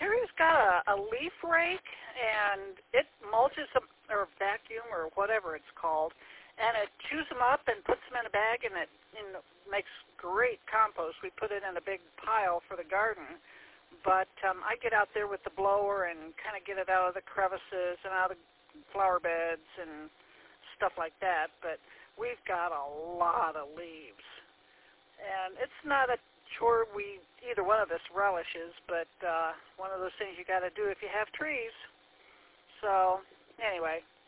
Larry's got a leaf rake, and it mulches them, or vacuum, or whatever it's called, and it chews them up and puts them in a bag, and it makes great compost. We put it in a big pile for the garden, but I get out there with the blower and kind of get it out of the crevices and out of the flower beds and stuff like that. But we've got a lot of leaves, and it's not a chore either one of us relishes, but one of those things you got to do if you have trees. So anyway,